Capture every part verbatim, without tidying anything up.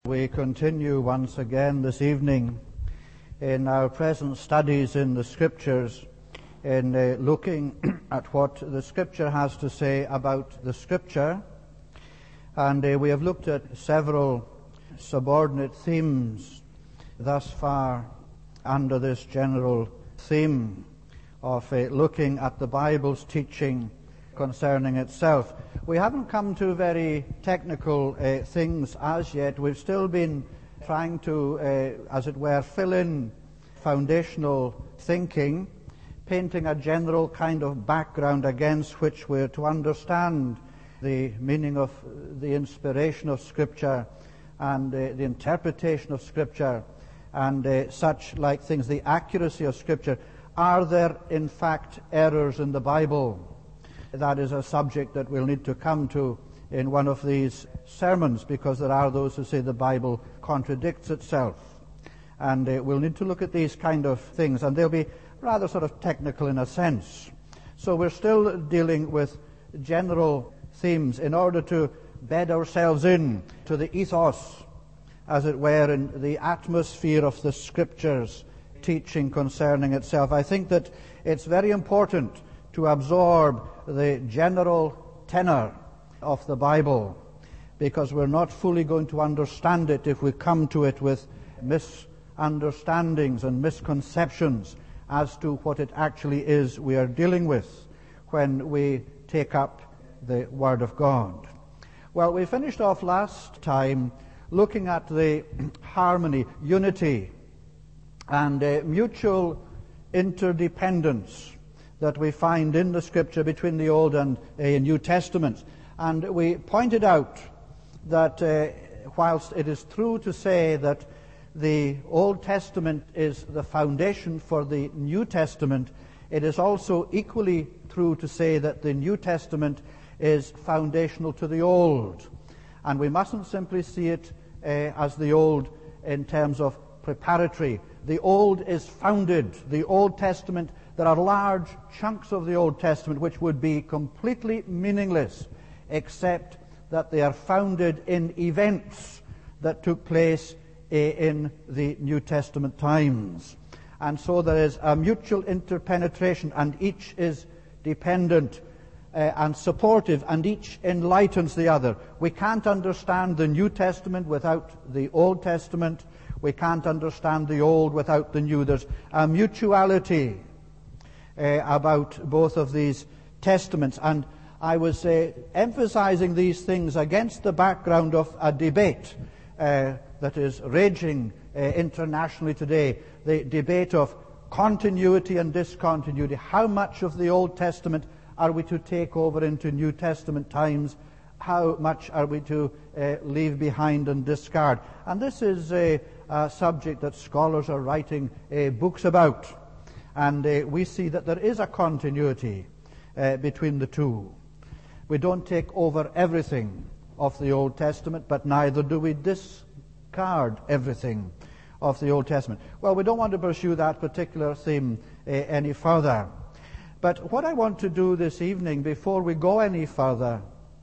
We continue once again this evening in our present studies in the Scriptures, in uh, looking at what the Scripture has to say about the Scripture. And uh, we have looked at several subordinate themes thus far under this general theme of uh, looking at the Bible's teaching concerning itself. We haven't come to very technical uh, things as yet. We've still been trying to, uh, as it were, fill in foundational thinking, painting a general kind of background against which we're to understand the meaning of the inspiration of Scripture and uh, the interpretation of Scripture and uh, such like things, the accuracy of Scripture. Are there, in fact, errors in the Bible? That is a subject that we'll need to come to in one of these sermons, because there are those who say the Bible contradicts itself. And uh, we'll need to look at these kind of things, and they'll be rather sort of technical in a sense. So we're still dealing with general themes in order to bed ourselves in to the ethos, as it were, in the atmosphere of the Scriptures teaching concerning itself. I think that it's very important to absorb the general tenor of the Bible, because we're not fully going to understand it if we come to it with misunderstandings and misconceptions as to what it actually is we are dealing with when we take up the Word of God. Well, we finished off last time looking at the harmony, unity, and uh, mutual interdependence that we find in the Scripture between the Old and uh, New Testaments. And we pointed out that uh, whilst it is true to say that the Old Testament is the foundation for the New Testament, it is also equally true to say that the New Testament is foundational to the Old. And we mustn't simply see it uh, as the Old in terms of preparatory. The Old is founded. The Old Testament, there are large chunks of the Old Testament which would be completely meaningless except that they are founded in events that took place in the New Testament times. And so there is a mutual interpenetration, and each is dependent uh, and supportive, and each enlightens the other. We can't understand the New Testament without the Old Testament. We can't understand the Old without the New. There's a mutuality Uh, about both of these testaments, and I was uh, emphasizing these things against the background of a debate uh, that is raging uh, internationally today, the debate of continuity and discontinuity. How much of the Old Testament are we to take over into New Testament times? How much are we to uh, leave behind and discard? And this is a, a subject that scholars are writing uh, books about. And uh, we see that there is a continuity uh, between the two. We don't take over everything of the Old Testament, but neither do we discard everything of the Old Testament. Well, we don't want to pursue that particular theme uh, any further. But what I want to do this evening, before we go any further,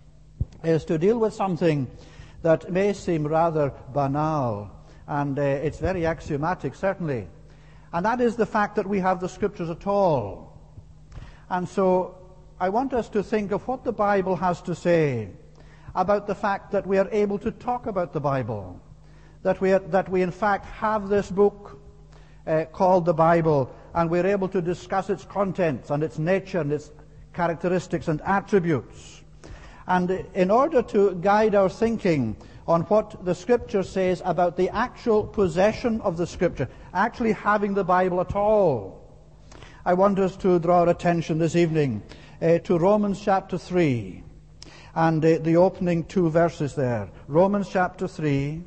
is to deal with something that may seem rather banal, and uh, it's very axiomatic, certainly. And that is the fact that we have the Scriptures at all. And so I want us to think of what the Bible has to say about the fact that we are able to talk about the Bible, that we, are, that we in fact have this book uh, called the Bible, and we're able to discuss its contents and its nature and its characteristics and attributes. And in order to guide our thinking on what the Scripture says about the actual possession of the Scripture, actually having the Bible at all, I want us to draw our attention this evening uh, to Romans chapter three and uh, the opening two verses there. Romans chapter three,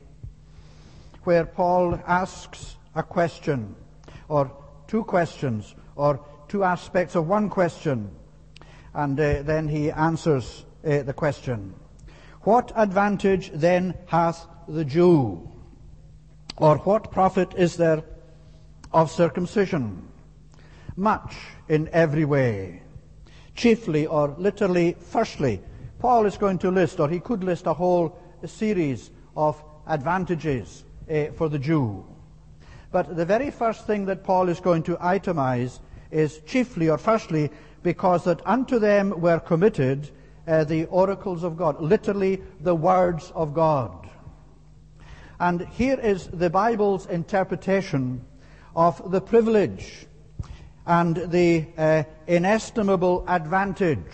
where Paul asks a question, or two questions, or two aspects of one question, and uh, then he answers uh, the question. What advantage then hath the Jew? Or what profit is there of circumcision? Much in every way. Chiefly, or literally, firstly. Paul is going to list, or he could list a whole series of advantages uh, for the Jew. But the very first thing that Paul is going to itemize is chiefly or firstly because that unto them were committed uh, the oracles of God, literally the words of God. And here is the Bible's interpretation of the privilege and the uh, inestimable advantage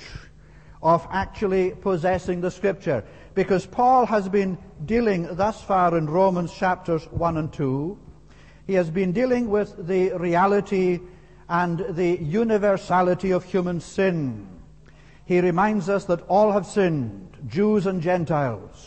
of actually possessing the Scripture. Because Paul has been dealing thus far in Romans chapters one and two, he has been dealing with the reality and the universality of human sin. He reminds us that all have sinned, Jews and Gentiles.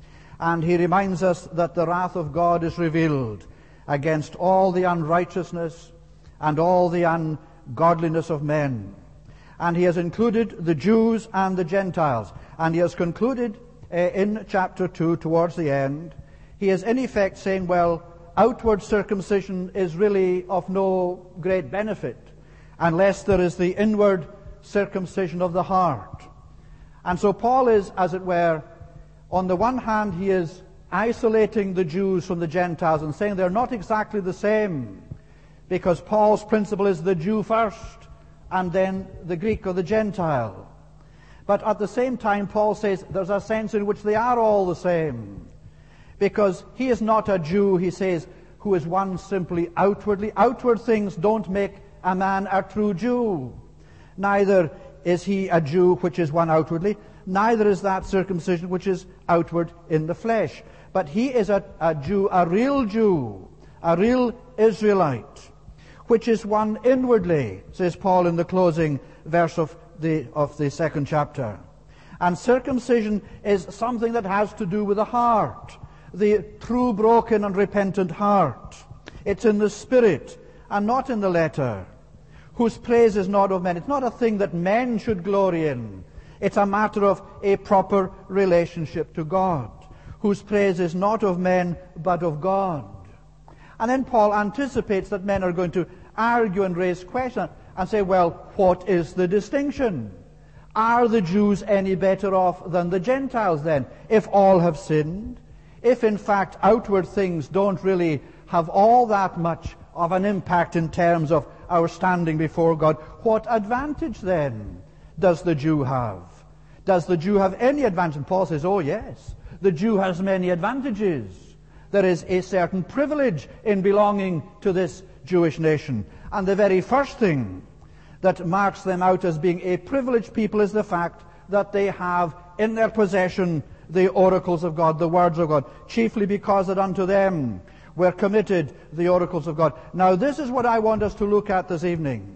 And he reminds us that the wrath of God is revealed against all the unrighteousness and all the ungodliness of men. And he has included the Jews and the Gentiles. And he has concluded uh, in chapter two, towards the end, he is in effect saying, well, outward circumcision is really of no great benefit unless there is the inward circumcision of the heart. And so Paul is, as it were, on the one hand, he is isolating the Jews from the Gentiles and saying they're not exactly the same, because Paul's principle is the Jew first and then the Greek or the Gentile. But at the same time, Paul says there's a sense in which they are all the same, because he is not a Jew, he says, who is one simply outwardly. Outward things don't make a man a true Jew. Neither is he a Jew which is one outwardly, neither is that circumcision which is outward in the flesh. But he is a, a Jew, a real Jew, a real Israelite, which is one inwardly, says Paul in the closing verse of the, of the second chapter. And circumcision is something that has to do with the heart, the true broken and repentant heart. It's in the spirit and not in the letter, whose praise is not of men. It's not a thing that men should glory in. It's a matter of a proper relationship to God, whose praise is not of men, but of God. And then Paul anticipates that men are going to argue and raise questions and say, well, what is the distinction? Are the Jews any better off than the Gentiles then, if all have sinned? If in fact outward things don't really have all that much of an impact in terms of our standing before God, what advantage then does the Jew have? Does the Jew have any advantage? And Paul says, oh yes, the Jew has many advantages. There is a certain privilege in belonging to this Jewish nation. And the very first thing that marks them out as being a privileged people is the fact that they have in their possession the oracles of God, the words of God, chiefly because that unto them were committed the oracles of God. Now this is what I want us to look at this evening,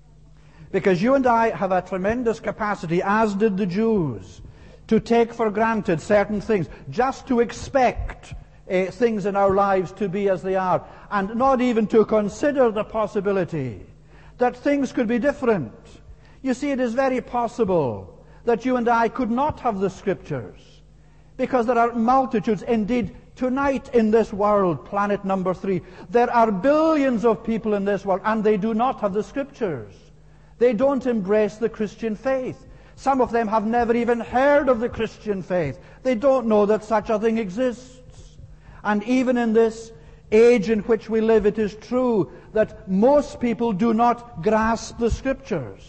because you and I have a tremendous capacity, as did the Jews, to take for granted certain things, just to expect uh, things in our lives to be as they are, and not even to consider the possibility that things could be different. You see, it is very possible that you and I could not have the Scriptures, because there are multitudes, indeed, tonight in this world, planet number three, there are billions of people in this world, and they do not have the Scriptures. They don't embrace the Christian faith. Some of them have never even heard of the Christian faith. They don't know that such a thing exists. And even in this age in which we live, it is true that most people do not grasp the Scriptures.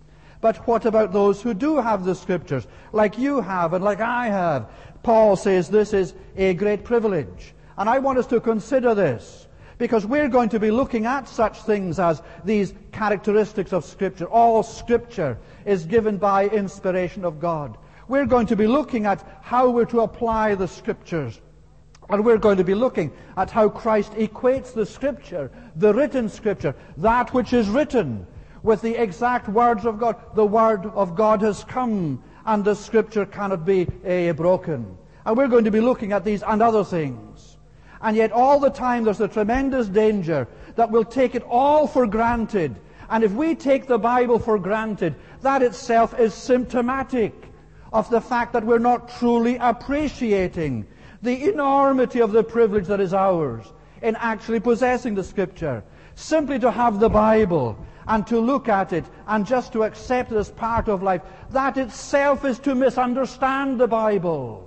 But what about those who do have the Scriptures, like you have and like I have? Paul says this is a great privilege. And I want us to consider this, because we're going to be looking at such things as these characteristics of Scripture. All Scripture is given by inspiration of God. We're going to be looking at how we're to apply the Scriptures. And we're going to be looking at how Christ equates the Scripture, the written Scripture, that which is written, with the exact words of God. The Word of God has come, and the Scripture cannot be uh, broken. And we're going to be looking at these and other things. And yet all the time there's a tremendous danger that we'll take it all for granted. And if we take the Bible for granted, that itself is symptomatic of the fact that we're not truly appreciating the enormity of the privilege that is ours in actually possessing the Scripture. Simply to have the Bible and to look at it and just to accept it as part of life, that itself is to misunderstand the Bible.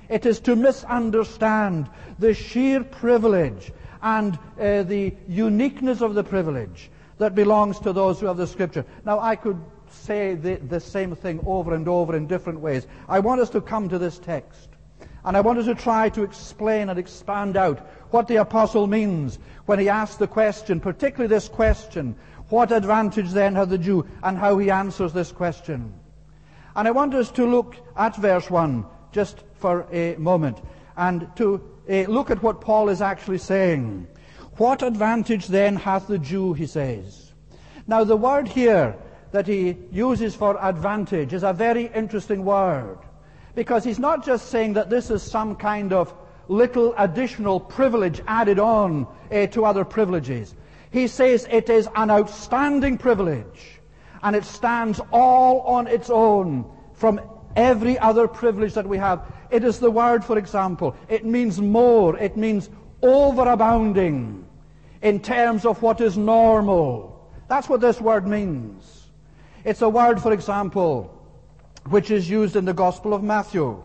It is to misunderstand the sheer privilege and uh, the uniqueness of the privilege that belongs to those who have the Scripture. Now, I could say the, the same thing over and over in different ways. I want us to come to this text, and I want us to try to explain and expand out what the apostle means when he asks the question, particularly this question, what advantage then had the Jew, and how he answers this question. And I want us to look at verse one just for a moment, and to uh, look at what Paul is actually saying. What advantage then hath the Jew, he says. Now the word here that he uses for advantage is a very interesting word, because he's not just saying that this is some kind of little additional privilege added on uh, to other privileges. He says it is an outstanding privilege, and it stands all on its own from every other privilege that we have. It is the word, for example, it means more, it means overabounding in terms of what is normal. That's what this word means. It's a word, for example, which is used in the Gospel of Matthew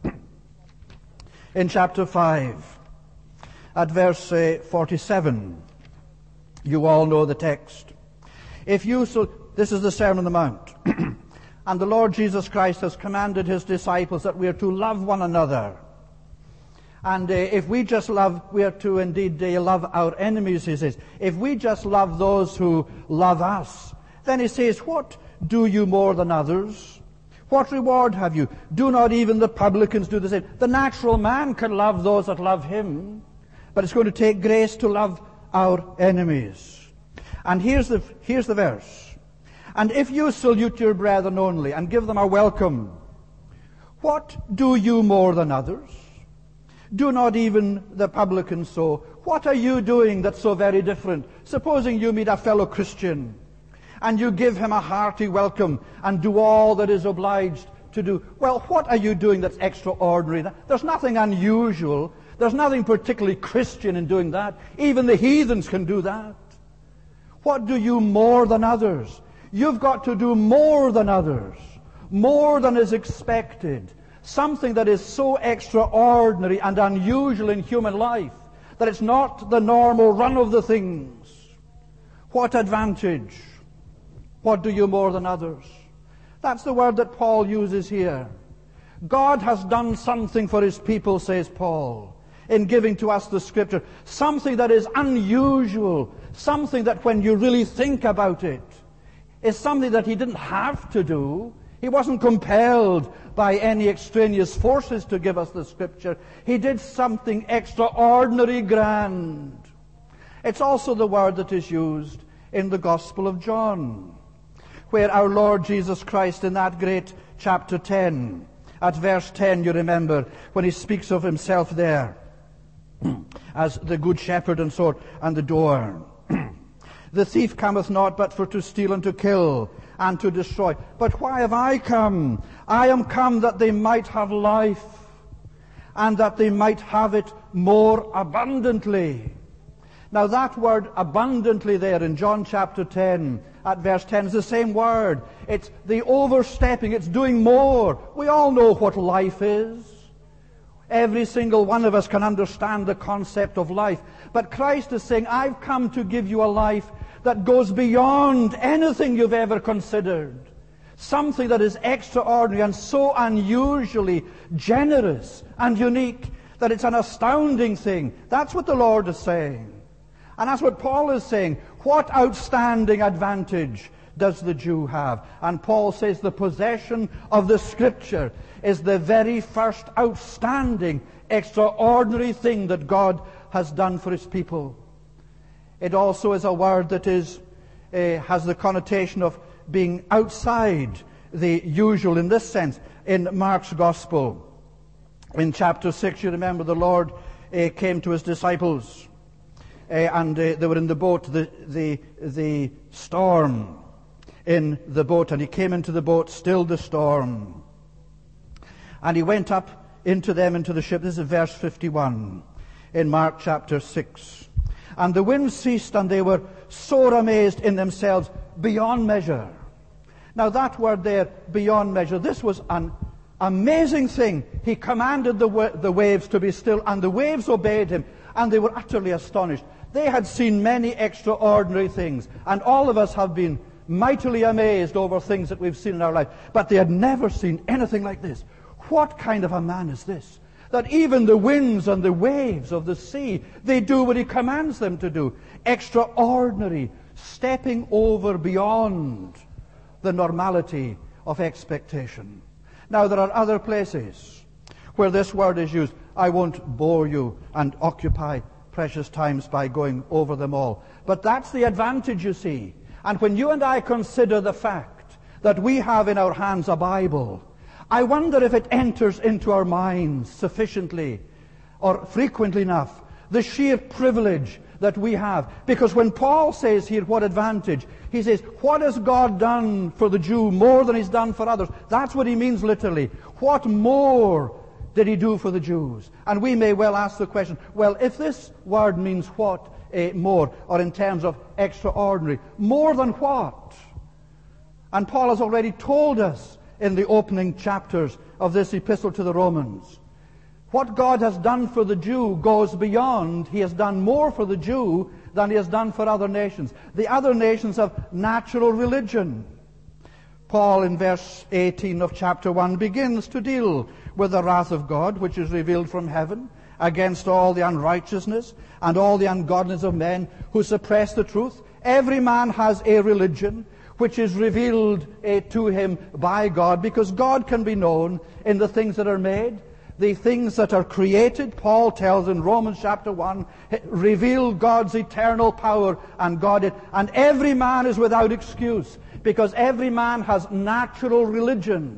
in chapter five at verse uh, forty-seven. You all know the text. If you so, this is the Sermon on the Mount. And the Lord Jesus Christ has commanded his disciples that we are to love one another. And uh, if we just love, we are to indeed uh, love our enemies, he says. If we just love those who love us, then he says, what do you more than others? What reward have you? Do not even the publicans do the same? The natural man can love those that love him, but it's going to take grace to love our enemies. And here's the, here's the verse. And if you salute your brethren only and give them a welcome, what do you more than others? Do not even the publicans so? What are you doing that's so very different? Supposing you meet a fellow Christian and you give him a hearty welcome and do all that is obliged to do. Well, what are you doing that's extraordinary? There's nothing unusual. There's nothing particularly Christian in doing that. Even the heathens can do that. What do you more than others? You've got to do more than others, more than is expected, something that is so extraordinary and unusual in human life that it's not the normal run of the things. What advantage? What do you more than others? That's the word that Paul uses here. God has done something for his people, says Paul, in giving to us the Scripture, something that is unusual, something that when you really think about it, is something that he didn't have to do. He wasn't compelled by any extraneous forces to give us the Scripture. He did something extraordinary grand. It's also the word that is used in the Gospel of John, where our Lord Jesus Christ, in that great chapter ten, at verse ten, you remember, when he speaks of himself there as the good shepherd and so on, and the door. The thief cometh not but for to steal and to kill and to destroy. But why have I come? I am come that they might have life, and that they might have it more abundantly. Now that word abundantly there in John chapter ten, at verse ten, is the same word. It's the overstepping, it's doing more. We all know what life is. Every single one of us can understand the concept of life. But Christ is saying, I've come to give you a life that goes beyond anything you've ever considered. Something that is extraordinary and so unusually generous and unique that it's an astounding thing. That's what the Lord is saying. And that's what Paul is saying. What outstanding advantage does the Jew have? And Paul says the possession of the Scripture is the very first outstanding, extraordinary thing that God has done for his people. It also is a word that is uh, has the connotation of being outside the usual in this sense. In Mark's Gospel, in chapter six, you remember the Lord uh, came to his disciples, uh, and uh, they were in the boat, the, the, the storm in the boat, and he came into the boat, stilled the storm. And he went up into them, into the ship. This is verse fifty-one in Mark chapter six. And the wind ceased, and they were sore amazed in themselves beyond measure. Now that word there, beyond measure, this was an amazing thing. He commanded the, wa- the waves to be still, and the waves obeyed him, and they were utterly astonished. They had seen many extraordinary things, and all of us have been mightily amazed over things that we've seen in our life, but they had never seen anything like this. What kind of a man is this? That even the winds and the waves of the sea, they do what he commands them to do. Extraordinary, stepping over beyond the normality of expectation. Now, there are other places where this word is used. I won't bore you and occupy precious times by going over them all. But that's the advantage, you see. And when you and I consider the fact that we have in our hands a Bible, I wonder if it enters into our minds sufficiently or frequently enough the sheer privilege that we have. Because when Paul says here, what advantage? He says, what has God done for the Jew more than he's done for others? That's what he means literally. What more did he do for the Jews? And we may well ask the question, well, if this word means what uh, more, or in terms of extraordinary, more than what? And Paul has already told us in the opening chapters of this epistle to the Romans. What God has done for the Jew goes beyond. He has done more for the Jew than he has done for other nations. The other nations have natural religion. Paul in verse eighteen of chapter one begins to deal with the wrath of God, which is revealed from heaven against all the unrighteousness and all the ungodliness of men who suppress the truth. Every man has a religion which is revealed uh, to him by God, because God can be known in the things that are made. The things that are created, Paul tells in Romans chapter one, reveal God's eternal power and God. And every man is without excuse, because every man has natural religion.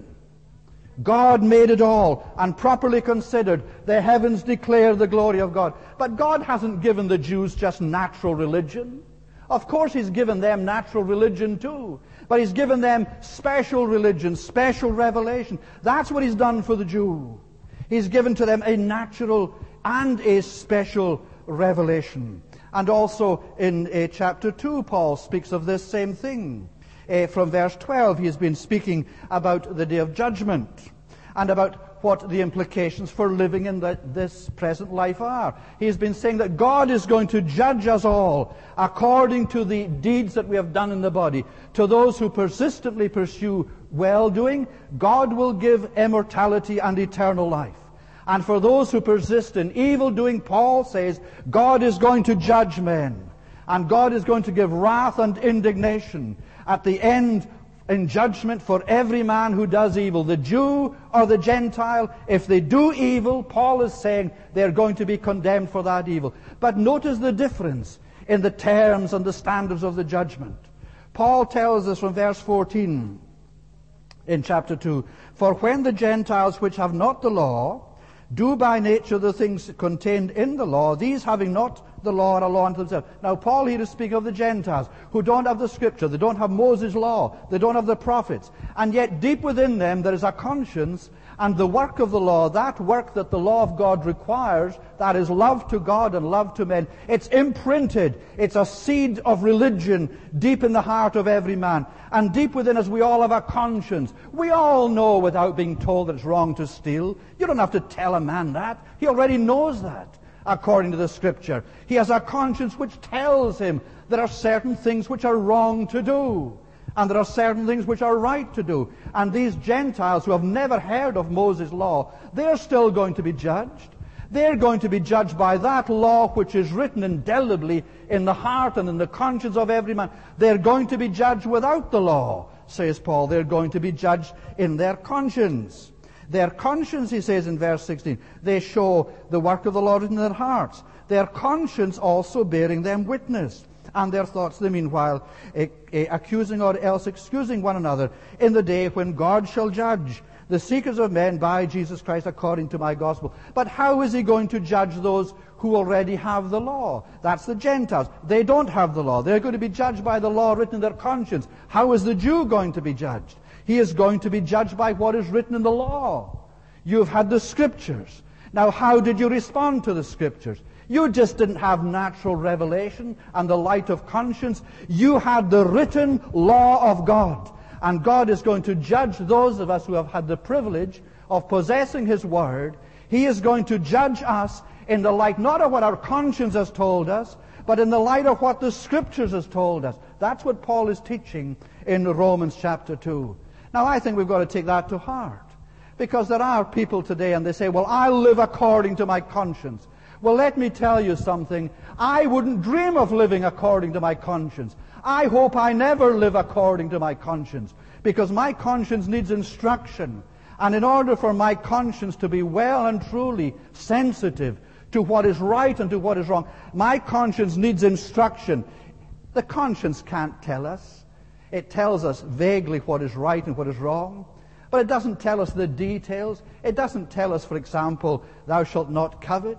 God made it all, and properly considered, the heavens declare the glory of God. But God hasn't given the Jews just natural religion. Of course he's given them natural religion too, but he's given them special religion, special revelation. That's what he's done for the Jew. He's given to them a natural and a special revelation. And also in uh, chapter two, Paul speaks of this same thing. Uh, from verse twelve, he has been speaking about the day of judgment and about what the implications for living in the, this present life are. He has been saying that God is going to judge us all according to the deeds that we have done in the body. To those who persistently pursue well-doing, God will give immortality and eternal life. And for those who persist in evil-doing, Paul says, God is going to judge men. And God is going to give wrath and indignation at the end in judgment for every man who does evil, the Jew or the Gentile. If they do evil, Paul is saying they're going to be condemned for that evil. But notice the difference in the terms and the standards of the judgment. Paul tells us from verse fourteen in chapter two, for when the Gentiles which have not the law do by nature the things contained in the law, these having not the law are a law unto themselves. Now Paul here is speaking of the Gentiles who don't have the Scripture, they don't have Moses' law, they don't have the prophets, and yet deep within them there is a conscience, and the work of the law, that work that the law of God requires, that is love to God and love to men, it's imprinted, it's a seed of religion deep in the heart of every man. And deep within us we all have a conscience. We all know without being told that it's wrong to steal. You don't have to tell a man that. He already knows that. According to the Scripture, he has a conscience which tells him there are certain things which are wrong to do, and there are certain things which are right to do. And these Gentiles who have never heard of Moses' law, they're still going to be judged. They're going to be judged by that law which is written indelibly in the heart and in the conscience of every man. They're going to be judged without the law, says Paul. They're going to be judged in their conscience. Their conscience, he says in verse sixteen, they show the work of the Lord in their hearts. Their conscience also bearing them witness. And their thoughts, the meanwhile, eh, eh, accusing or else excusing one another in the day when God shall judge the seekers of men by Jesus Christ according to my gospel. But how is he going to judge those who already have the law? That's the Gentiles. They don't have the law. They're going to be judged by the law written in their conscience. How is the Jew going to be judged? He is going to be judged by what is written in the law. You've had the Scriptures. Now, how did you respond to the Scriptures? You just didn't have natural revelation and the light of conscience. You had the written law of God. And God is going to judge those of us who have had the privilege of possessing His Word, He is going to judge us in the light not of what our conscience has told us, but in the light of what the Scriptures has told us. That's what Paul is teaching in Romans chapter two. Now, I think we've got to take that to heart. Because there are people today and they say, well, I'll live according to my conscience. Well, let me tell you something. I wouldn't dream of living according to my conscience. I hope I never live according to my conscience, because my conscience needs instruction. And in order for my conscience to be well and truly sensitive to what is right and to what is wrong, my conscience needs instruction. The conscience can't tell us. It tells us vaguely what is right and what is wrong, but it doesn't tell us the details. It doesn't tell us, for example, thou shalt not covet.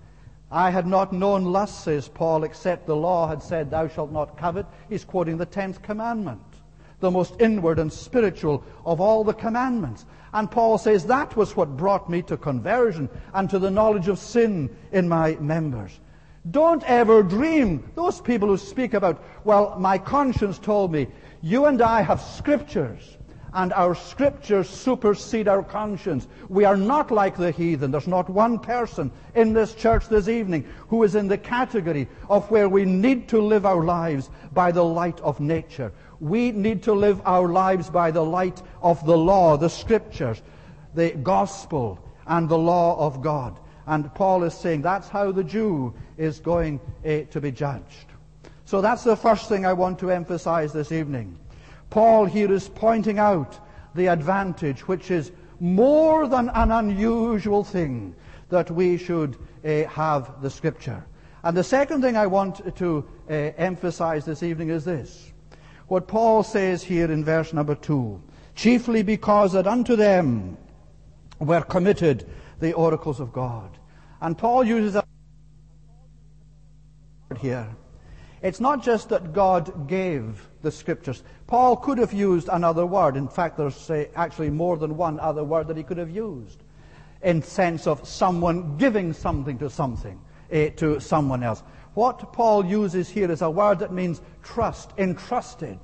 I had not known lust, says Paul, except the law had said, thou shalt not covet. He's quoting the tenth commandment, the most inward and spiritual of all the commandments. And Paul says that was what brought me to conversion and to the knowledge of sin in my members. Don't ever dream, those people who speak about, well, my conscience told me. You and I have Scriptures, and our Scriptures supersede our conscience. We are not like the heathen. There's not one person in this church this evening who is in the category of where we need to live our lives by the light of nature. We need to live our lives by the light of the law, the Scriptures, the gospel, and the law of God. And Paul is saying that's how the Jew is going uh, to be judged. So that's the first thing I want to emphasize this evening. Paul here is pointing out the advantage, which is more than an unusual thing, that we should uh, have the Scripture. And the second thing I want to uh, emphasize this evening is this. What Paul says here in verse number two, chiefly because that unto them were committed the oracles of God. And Paul uses a word here. It's not just that God gave the Scriptures. Paul could have used another word. In fact, there's uh, actually more than one other word that he could have used, in sense of someone giving something to something, uh, to someone else. What Paul uses here is a word that means trust, entrusted.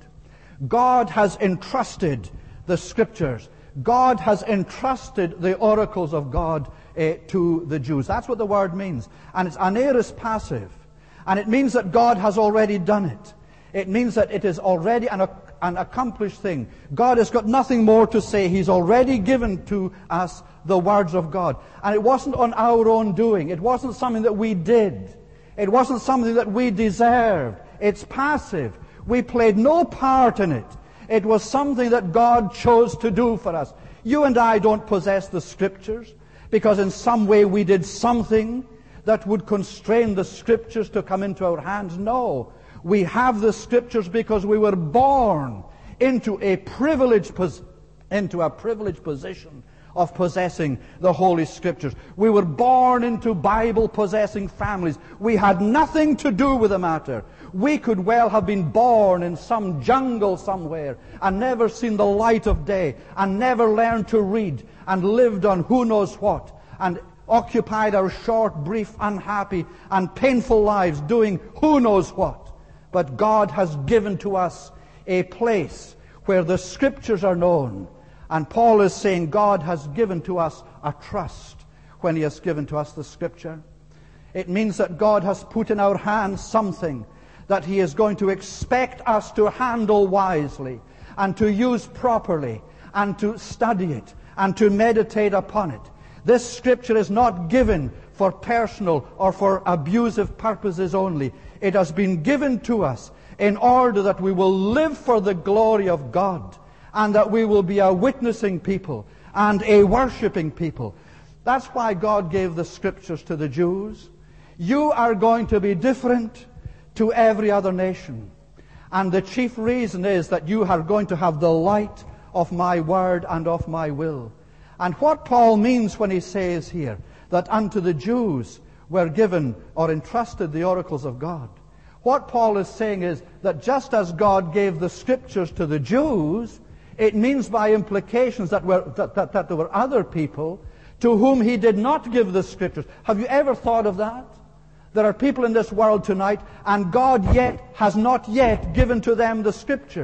God has entrusted the Scriptures. God has entrusted the oracles of God uh, to the Jews. That's what the word means. And it's an aorist passive. And it means that God has already done it. It means that it is already an, an accomplished thing. God has got nothing more to say. He's already given to us the words of God. And it wasn't on our own doing. It wasn't something that we did. It wasn't something that we deserved. It's passive. We played no part in it. It was something that God chose to do for us. You and I don't possess the Scriptures because in some way we did something that would constrain the Scriptures to come into our hands. No. We have the Scriptures because we were born into a privileged pos- into a privileged position of possessing the Holy Scriptures. We were born into Bible-possessing families. We had nothing to do with the matter. We could well have been born in some jungle somewhere and never seen the light of day and never learned to read and lived on who knows what and occupied our short, brief, unhappy, and painful lives doing who knows what. But God has given to us a place where the Scriptures are known. And Paul is saying God has given to us a trust when He has given to us the Scripture. It means that God has put in our hands something that He is going to expect us to handle wisely and to use properly and to study it and to meditate upon it. This Scripture is not given for personal or for abusive purposes only. It has been given to us in order that we will live for the glory of God and that we will be a witnessing people and a worshipping people. That's why God gave the Scriptures to the Jews. You are going to be different to every other nation. And the chief reason is that you are going to have the light of my word and of my will. And what Paul means when he says here that unto the Jews were given or entrusted the oracles of God, what Paul is saying is that just as God gave the Scriptures to the Jews, it means by implications that, were, that, that, that there were other people to whom He did not give the Scriptures. Have you ever thought of that? There are people in this world tonight, and God yet has not yet given to them the Scriptures.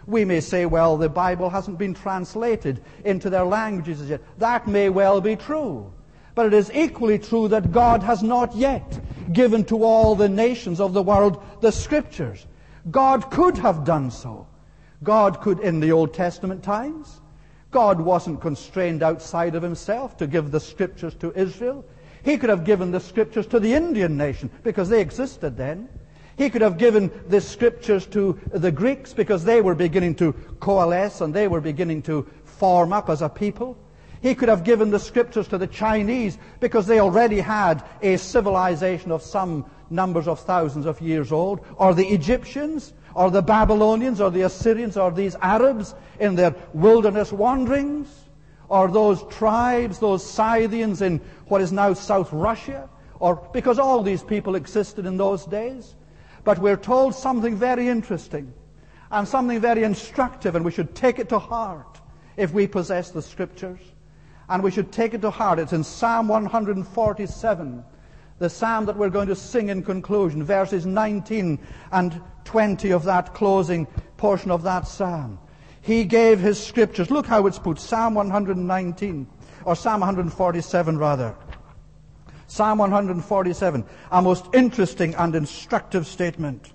We may say, well, the Bible hasn't been translated into their languages as yet. That may well be true. But it is equally true that God has not yet given to all the nations of the world the Scriptures. God could have done so. God could, in the Old Testament times, God wasn't constrained outside of himself to give the Scriptures to Israel. He could have given the Scriptures to the Indian nation, because they existed then. He could have given the Scriptures to the Greeks, because they were beginning to coalesce and they were beginning to form up as a people. He could have given the Scriptures to the Chinese, because they already had a civilization of some numbers of thousands of years old. Or the Egyptians, or the Babylonians, or the Assyrians, or these Arabs in their wilderness wanderings, or those tribes, those Scythians in what is now South Russia, or because all these people existed in those days. But we're told something very interesting and something very instructive, and we should take it to heart if we possess the Scriptures. And we should take it to heart. It's in Psalm one forty-seven, the psalm that we're going to sing in conclusion, verses nineteen and twenty of that closing portion of that psalm. He gave his Scriptures. Look how it's put, Psalm one nineteen, or Psalm one forty-seven rather. Psalm one forty-seven, a most interesting and instructive statement.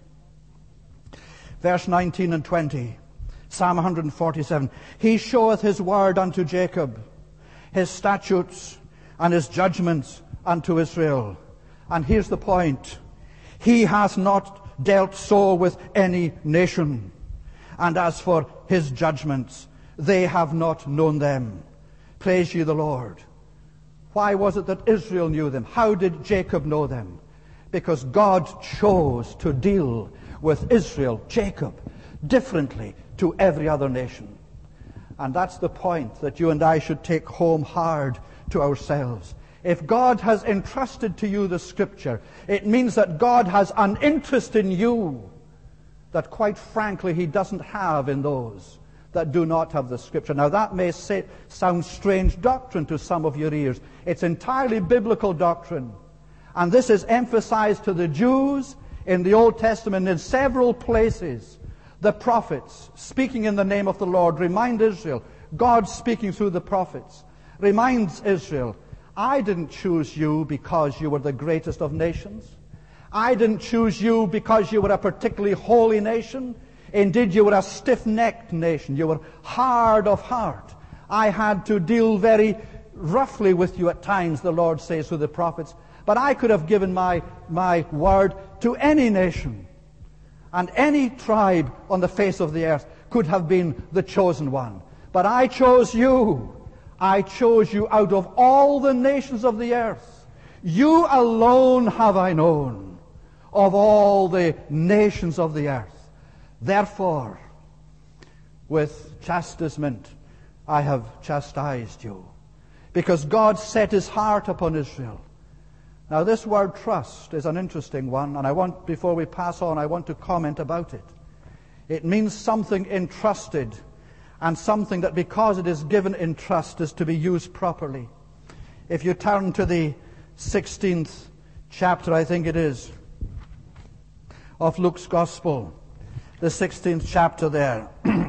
Verse nineteen and twenty, Psalm one forty-seven. He showeth his word unto Jacob, his statutes and his judgments unto Israel. And here's the point. He hath not dealt so with any nation. And as for his judgments, they have not known them. Praise ye the Lord. Why was it that Israel knew them? How did Jacob know them? Because God chose to deal with Israel, Jacob, differently to every other nation. And that's the point that you and I should take home hard to ourselves. If God has entrusted to you the Scripture, it means that God has an interest in you that, quite frankly, he doesn't have in those that do not have the Scripture. Now, that may say, sound strange doctrine to some of your ears. It's entirely biblical doctrine. And this is emphasized to the Jews in the Old Testament in several places. The prophets, speaking in the name of the Lord, remind Israel, God speaking through the prophets, reminds Israel, I didn't choose you because you were the greatest of nations. I didn't choose you because you were a particularly holy nation. Indeed, you were a stiff-necked nation. You were hard of heart. I had to deal very roughly with you at times, the Lord says through the prophets. But I could have given my, my word to any nation. And any tribe on the face of the earth could have been the chosen one. But I chose you. I chose you out of all the nations of the earth. You alone have I known of all the nations of the earth. Therefore, with chastisement I have chastised you. Because God set his heart upon Israel. Now, this word trust is an interesting one, and I want, before we pass on, I want to comment about it. It means something entrusted, and something that, because it is given in trust, is to be used properly. If you turn to the sixteenth chapter, I think it is, of Luke's Gospel, the sixteenth chapter there,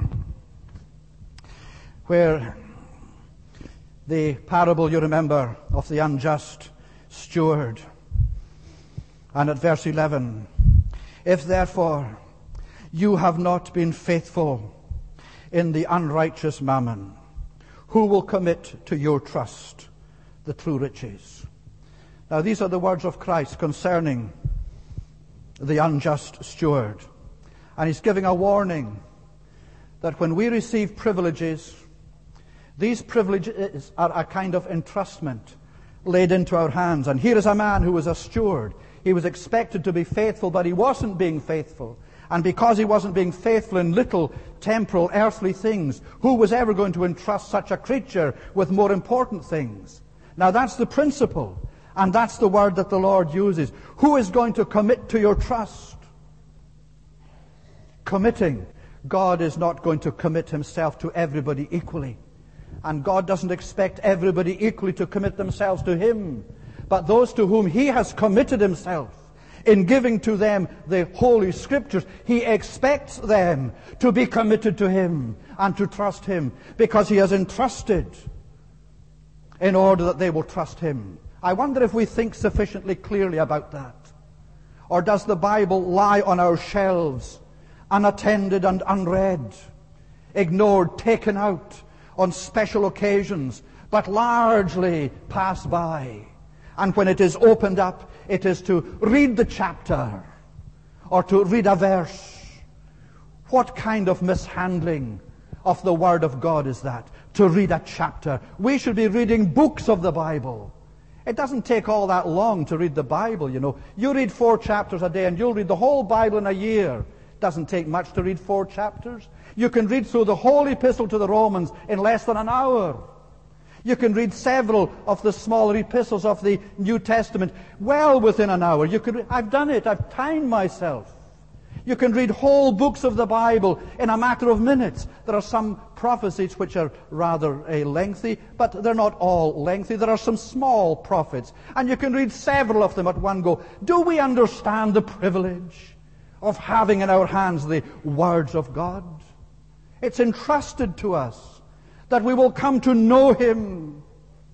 where the parable, you remember, of the unjust steward. And at verse eleven, if therefore you have not been faithful in the unrighteous mammon, who will commit to your trust the true riches? Now, these are the words of Christ concerning the unjust steward. And he's giving a warning that when we receive privileges, these privileges are a kind of entrustment laid into our hands. And here is a man who was a steward. He was expected to be faithful, but he wasn't being faithful. And because he wasn't being faithful in little temporal, earthly things, who was ever going to entrust such a creature with more important things? Now, that's the principle. And that's the word that the Lord uses. Who is going to commit to your trust? Committing. God is not going to commit himself to everybody equally. And God doesn't expect everybody equally to commit themselves to him. But those to whom he has committed himself In giving to them the Holy Scriptures, He expects them to be committed to Him and to trust Him, because He has entrusted in order that they will trust Him. I wonder if we think sufficiently clearly about that. Or does the Bible lie on our shelves, unattended and unread, ignored, taken out on special occasions, but largely passed by? And when it is opened up, it is to read the chapter or to read a verse. What kind of mishandling of the Word of God is that? To read a chapter. We should be reading books of the Bible. It doesn't take all that long to read the Bible, you know. You read four chapters a day and you'll read the whole Bible in a year. It doesn't take much to read four chapters. You can read through the whole epistle to the Romans in less than an hour. You can read several of the smaller epistles of the New Testament well within an hour. You could, I've done it. I've timed myself. You can read whole books of the Bible in a matter of minutes. There are some prophecies which are rather uh, lengthy, but they're not all lengthy. There are some small prophets, and you can read several of them at one go. Do we understand the privilege of having in our hands the words of God? It's entrusted to us that we will come to know Him.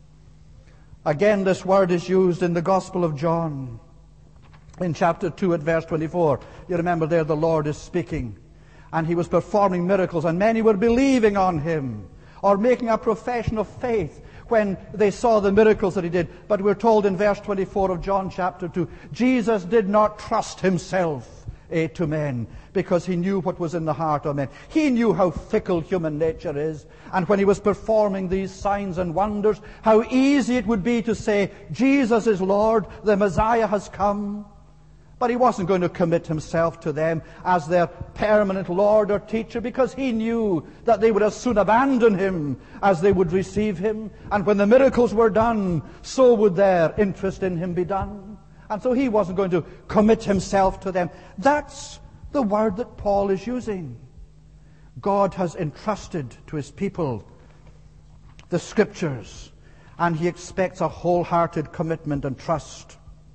Again, this word is used in the Gospel of John. In chapter two at verse twenty-four, you remember there the Lord is speaking, and He was performing miracles, and many were believing on Him, or making a profession of faith when they saw the miracles that He did. But we're told in verse twenty-four of John chapter two, Jesus did not trust Himself eh, to men, because He knew what was in the heart of men. He knew how fickle human nature is, and when He was performing these signs and wonders, how easy it would be to say, Jesus is Lord, the Messiah has come. But He wasn't going to commit Himself to them as their permanent Lord or teacher, because He knew that they would as soon abandon Him as they would receive Him. And when the miracles were done, so would their interest in Him be done. And so He wasn't going to commit Himself to them. That's the word that Paul is using. God has entrusted to His people the Scriptures, and He expects a wholehearted commitment and trust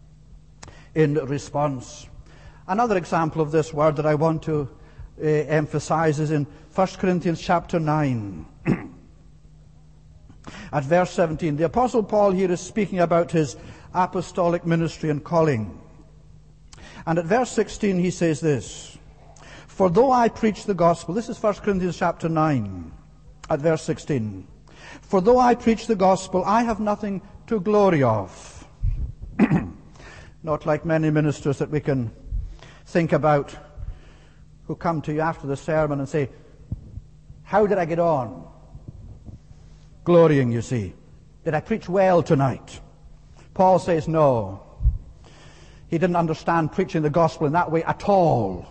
in response. Another example of this word that I want to uh, emphasize is in First Corinthians chapter nine. At verse seventeen, the Apostle Paul here is speaking about his apostolic ministry and calling. And at verse sixteen he says this, "For though I preach the gospel," this is First Corinthians chapter nine, at verse sixteen, "For though I preach the gospel, I have nothing to glory of." Not like many ministers that we can think about who come to you after the sermon and say, "How did I get on?" Glorying, you see. Did I preach well tonight? Paul says no. He didn't understand preaching the gospel in that way at all.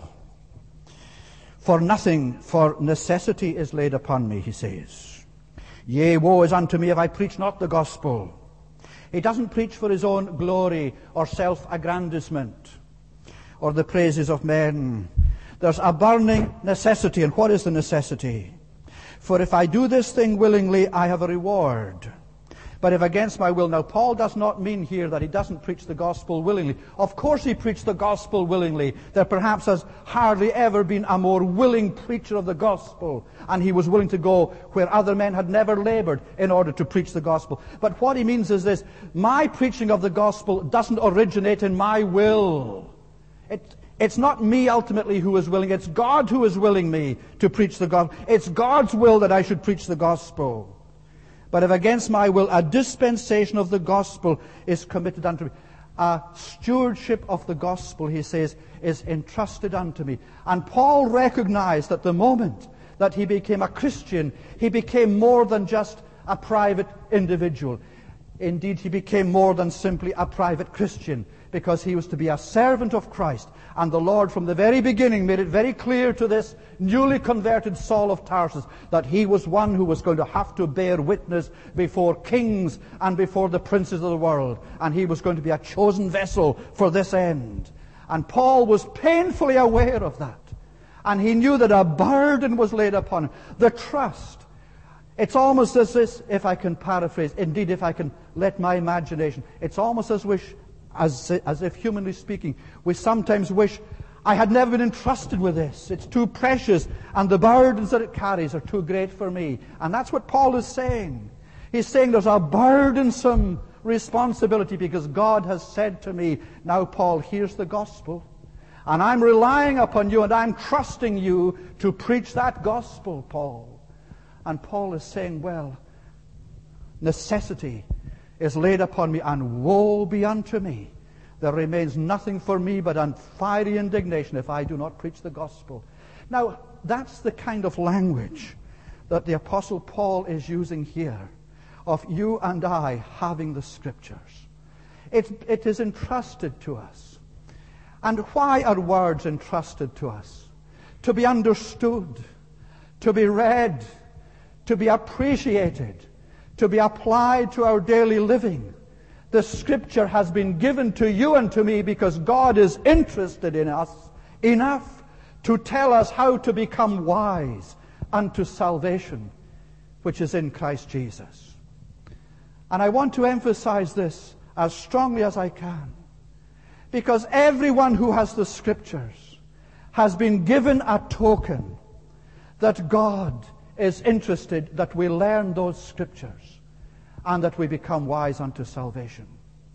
"For nothing for necessity is laid upon me," he says. "Yea, woe is unto me if I preach not the gospel." He doesn't preach for his own glory or self-aggrandizement or the praises of men. There's a burning necessity. And what is the necessity? "For if I do this thing willingly, I have a reward. But if against my will..." Now, Paul does not mean here that he doesn't preach the gospel willingly. Of course he preached the gospel willingly. There perhaps has hardly ever been a more willing preacher of the gospel. And he was willing to go where other men had never labored in order to preach the gospel. But what he means is this: my preaching of the gospel doesn't originate in my will. It, it's not me ultimately who is willing. It's God who is willing me to preach the gospel. It's God's will that I should preach the gospel. "But if against my will a dispensation of the gospel is committed unto me," a stewardship of the gospel, he says, is entrusted unto me. And Paul recognized that the moment that he became a Christian, he became more than just a private individual. Indeed, he became more than simply a private Christian, because he was to be a servant of Christ. And the Lord from the very beginning made it very clear to this newly converted Saul of Tarsus that he was one who was going to have to bear witness before kings and before the princes of the world. And he was going to be a chosen vessel for this end. And Paul was painfully aware of that. And he knew that a burden was laid upon him. The trust. It's almost as this, if I can paraphrase, indeed if I can let my imagination, it's almost as wish as, as if, humanly speaking, we sometimes wish, I had never been entrusted with this. It's too precious, and the burdens that it carries are too great for me. And that's what Paul is saying. He's saying there's a burdensome responsibility because God has said to me, now, Paul, here's the gospel. And I'm relying upon you, and I'm trusting you to preach that gospel, Paul. And Paul is saying, well, necessity is laid upon me, and woe be unto me. There remains nothing for me but a fiery indignation if I do not preach the gospel. Now, that's the kind of language that the Apostle Paul is using here, of you and I having the Scriptures. It, it is entrusted to us. And why are words entrusted to us? To be understood, to be read, to be appreciated, to be applied to our daily living. The Scripture has been given to you and to me because God is interested in us enough to tell us how to become wise unto salvation, which is in Christ Jesus. And I want to emphasize this as strongly as I can, because everyone who has the Scriptures has been given a token that God is interested that we learn those Scriptures and that we become wise unto salvation.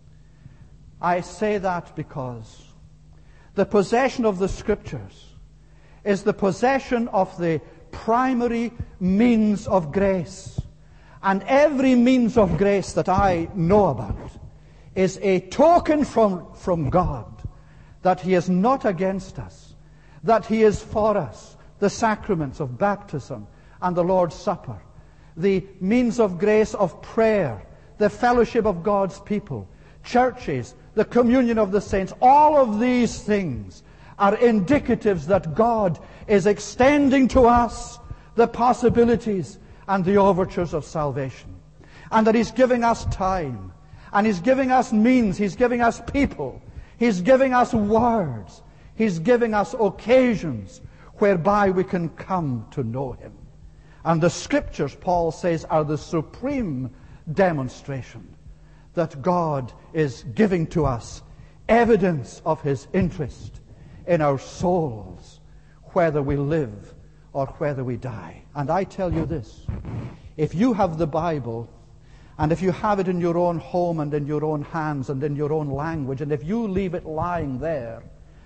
I say that because the possession of the Scriptures is the possession of the primary means of grace. And every means of grace that I know about is a token from, from God that He is not against us, that He is for us. The sacraments of baptism and the Lord's Supper, the means of grace of prayer, the fellowship of God's people, churches, the communion of the saints, all of these things are indicatives that God is extending to us the possibilities and the overtures of salvation. And that He's giving us time, and He's giving us means, He's giving us people, He's giving us words, He's giving us occasions whereby we can come to know Him. And the Scriptures, Paul says, are the supreme demonstration that God is giving to us evidence of His interest in our souls, whether we live or whether we die. And I tell you this, if you have the Bible, and if you have it in your own home and in your own hands and in your own language, and if you leave it lying there,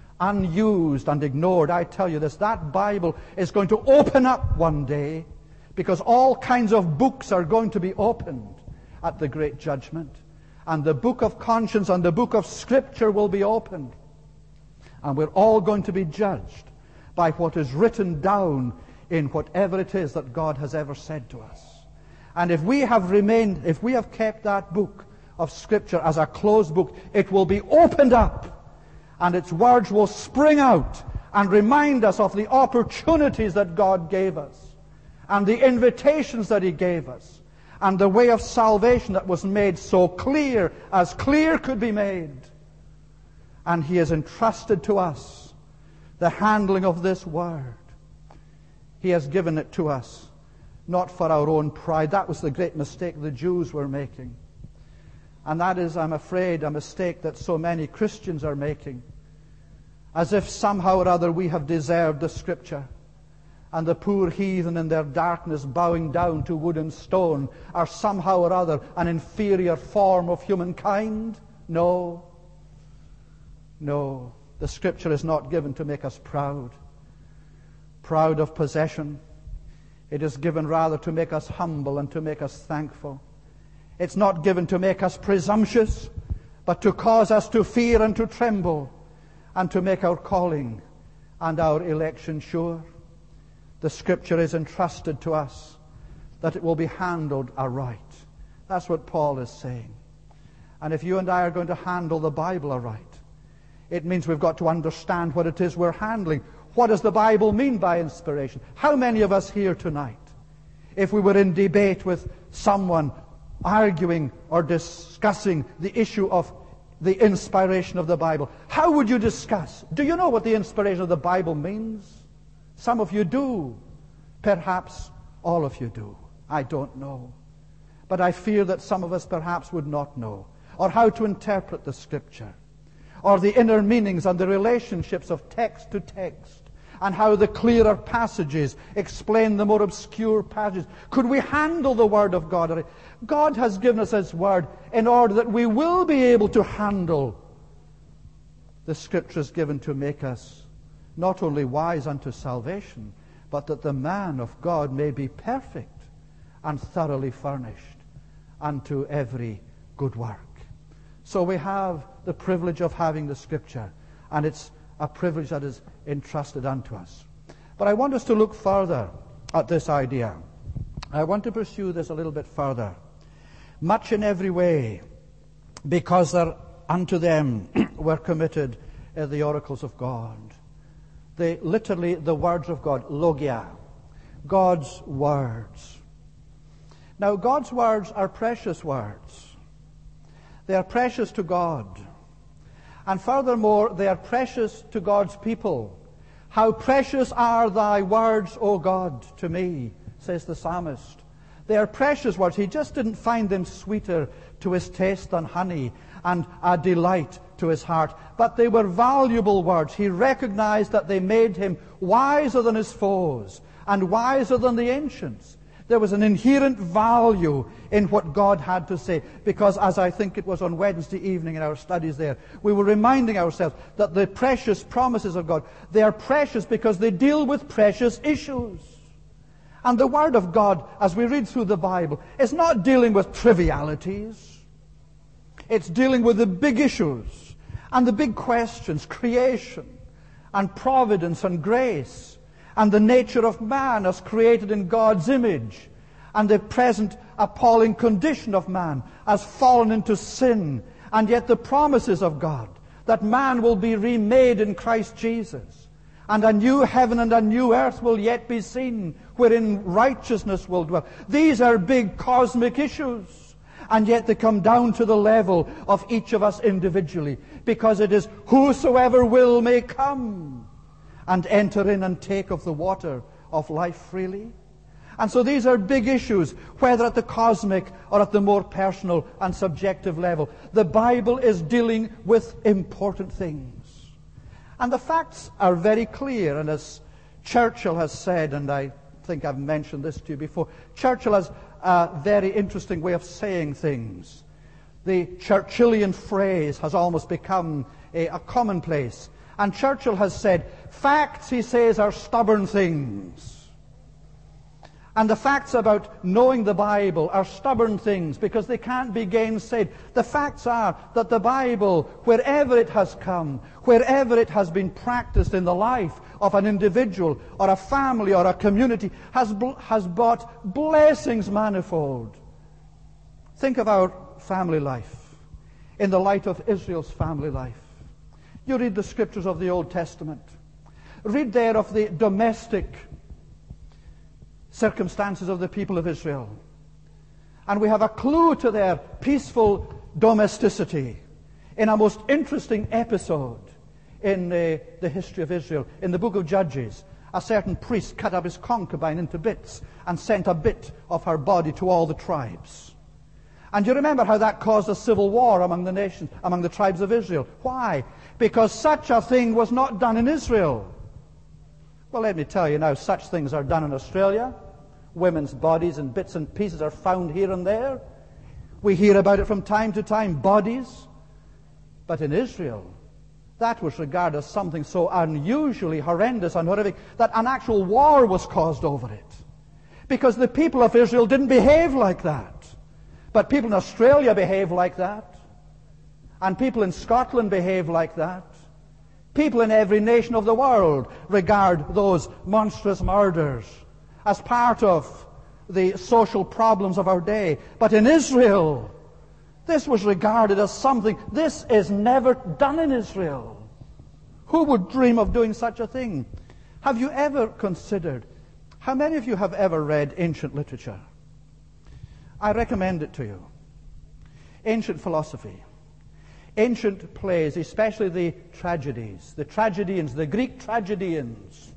unused and ignored, I tell you this, that Bible is going to open up one day, because all kinds of books are going to be opened at the great judgment. And the book of conscience and the book of Scripture will be opened. And we're all going to be judged by what is written down in whatever it is that God has ever said to us. And if we have remained, if we have kept that book of Scripture as a closed book, it will be opened up, and its words will spring out and remind us of the opportunities that God gave us, and the invitations that He gave us, and the way of salvation that was made so clear as clear could be made. And He has entrusted to us the handling of this Word. He has given it to us, not for our own pride. That was the great mistake the Jews were making. And that is, I'm afraid, a mistake that so many Christians are making. As if somehow or other we have deserved the Scripture, and the poor heathen in their darkness bowing down to wood and stone are somehow or other an inferior form of humankind. No. No. The Scripture is not given to make us proud. Proud of possession. It is given rather to make us humble and to make us thankful. It's not given to make us presumptuous, but to cause us to fear and to tremble, and to make our calling and our election sure. The Scripture is entrusted to us that it will be handled aright. That's what Paul is saying. And if you and I are going to handle the Bible aright, it means we've got to understand what it is we're handling. What does the Bible mean by inspiration? How many of us here tonight, if we were in debate with someone arguing or discussing the issue of the inspiration of the Bible, how would you discuss? Do you know what the inspiration of the Bible means? Some of you do. Perhaps all of you do. I don't know. But I fear that some of us perhaps would not know, or how to interpret the Scripture. or the inner meanings and the relationships of text to text, and how the clearer passages explain the more obscure passages? Could we handle the Word of God? God has given us His Word in order that we will be able to handle the Scriptures given to make us not only wise unto salvation, but that the man of God may be perfect and thoroughly furnished unto every good work. So we have the privilege of having the Scripture, and it's a privilege that is entrusted unto us. But I want us to look further at this idea. I want to pursue this a little bit further. Much in every way, because there, unto them were committed uh, the oracles of God. They, literally, the words of God, logia, God's words. Now, God's words are precious words. They are precious to God. And furthermore, they are precious to God's people. How precious are thy words, O God, to me, says the psalmist. They are precious words. He just didn't find them sweeter to his taste than honey and a delight to his heart. But they were valuable words. He recognized that they made him wiser than his foes and wiser than the ancients. There was an inherent value in what God had to say, because as I think it was on Wednesday evening in our studies there, we were reminding ourselves that the precious promises of God, they are precious because they deal with precious issues. And the Word of God, as we read through the Bible, is not dealing with trivialities. It's dealing with the big issues and the big questions, creation and providence and grace, and the nature of man as created in God's image, and the present appalling condition of man as fallen into sin, and yet the promises of God that man will be remade in Christ Jesus, and a new heaven and a new earth will yet be seen, wherein righteousness will dwell. These are big cosmic issues, and yet they come down to the level of each of us individually, because it is whosoever will may come and enter in and take of the water of life freely. And so these are big issues, whether at the cosmic or at the more personal and subjective level. The Bible is dealing with important things. And the facts are very clear, and as Churchill has said, and I think I've mentioned this to you before, Churchill has a very interesting way of saying things. The Churchillian phrase has almost become a, a commonplace. And Churchill has said, facts, he says, are stubborn things. And the facts about knowing the Bible are stubborn things because they can't be gainsaid. The facts are that the Bible, wherever it has come, wherever it has been practiced in the life of an individual or a family or a community, has, has brought blessings manifold. Think of our family life in the light of Israel's family life. You read the scriptures of the Old Testament. Read there of the domestic circumstances of the people of Israel. And we have a clue to their peaceful domesticity in a most interesting episode in uh, the history of Israel. In the book of Judges, a certain priest cut up his concubine into bits and sent a bit of her body to all the tribes. And you remember how that caused a civil war among the nations, among the tribes of Israel. Why? Because such a thing was not done in Israel. Well, let me tell you now, such things are done in Australia. Women's bodies and bits and pieces are found here and there. We hear about it from time to time, bodies. But in Israel, that was regarded as something so unusually horrendous and horrific that an actual war was caused over it. Because the people of Israel didn't behave like that. But people in Australia behave like that. And people in Scotland behave like that. People in every nation of the world regard those monstrous murders as part of the social problems of our day. But in Israel, this was regarded as something, this is never done in Israel. Who would dream of doing such a thing? Have you ever considered, how many of you have ever read ancient literature? I recommend it to you. Ancient philosophy. Ancient plays, especially the tragedies, the tragedians, the Greek tragedians.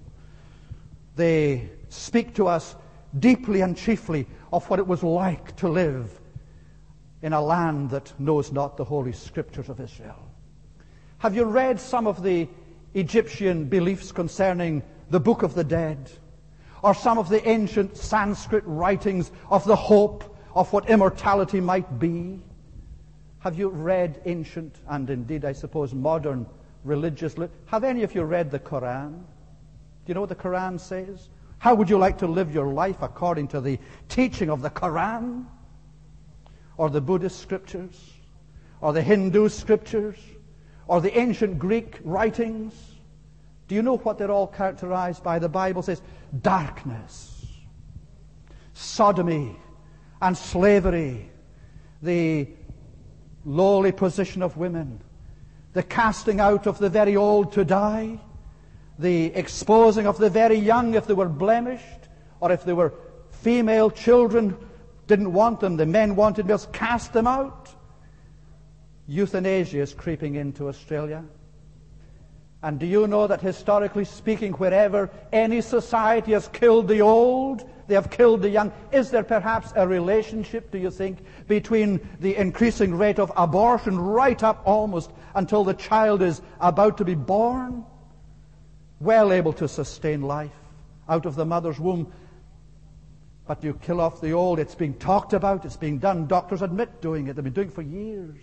They speak to us deeply and chiefly of what it was like to live in a land that knows not the Holy Scriptures of Israel. Have you read some of the Egyptian beliefs concerning the Book of the Dead? Or some of the ancient Sanskrit writings of the hope of what immortality might be? Have you read ancient and indeed, I suppose, modern religious... Li- Have any of you read the Quran? Do you know what the Quran says? How would you like to live your life according to the teaching of the Quran? Or the Buddhist scriptures? Or the Hindu scriptures? Or the ancient Greek writings? Do you know what they're all characterized by? The Bible says darkness, sodomy, and slavery, the lowly position of women, the casting out of the very old to die, the exposing of the very young if they were blemished, or if they were female children, didn't want them, the men wanted males, cast them out. Euthanasia is creeping into Australia. And do you know that historically speaking, wherever any society has killed the old, they have killed the young? Is there perhaps a relationship, do you think, between the increasing rate of abortion right up almost until the child is about to be born? Well able to sustain life out of the mother's womb. But you kill off the old. It's being talked about. It's being done. Doctors admit doing it. They've been doing it for years.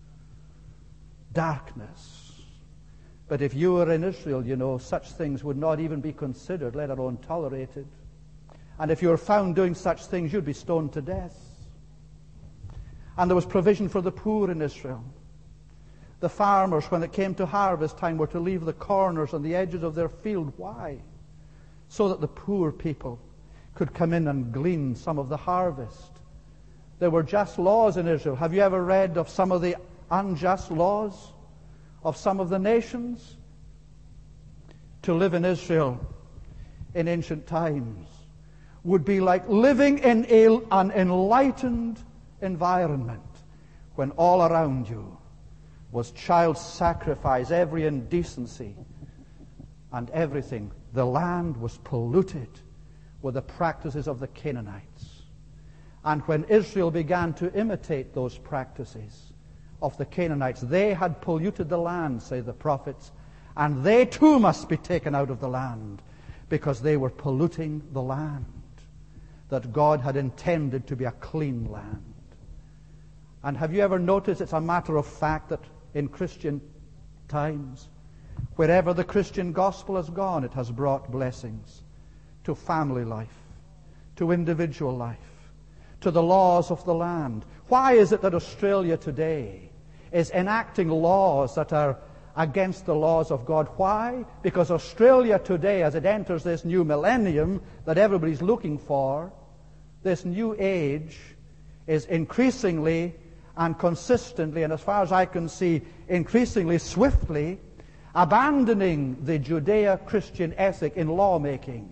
Darkness. But if you were in Israel, you know, such things would not even be considered, let alone tolerated. And if you were found doing such things, you'd be stoned to death. And there was provision for the poor in Israel. The farmers, when it came to harvest time, were to leave the corners and the edges of their field. Why? So that the poor people could come in and glean some of the harvest. There were just laws in Israel. Have you ever read of some of the unjust laws of some of the nations? To live in Israel in ancient times would be like living in a, an enlightened environment when all around you was child sacrifice, every indecency and everything. The land was polluted with the practices of the Canaanites. And when Israel began to imitate those practices of the Canaanites, they had polluted the land, say the prophets, and they too must be taken out of the land because they were polluting the land that God had intended to be a clean land. And have you ever noticed, it's a matter of fact that in Christian times, wherever the Christian gospel has gone, it has brought blessings to family life, to individual life, to the laws of the land. Why is it that Australia today is enacting laws that are against the laws of God? Why? Because Australia today, as it enters this new millennium that everybody's looking for, this new age, is increasingly and consistently, and as far as I can see, increasingly swiftly, abandoning the Judeo-Christian ethic in lawmaking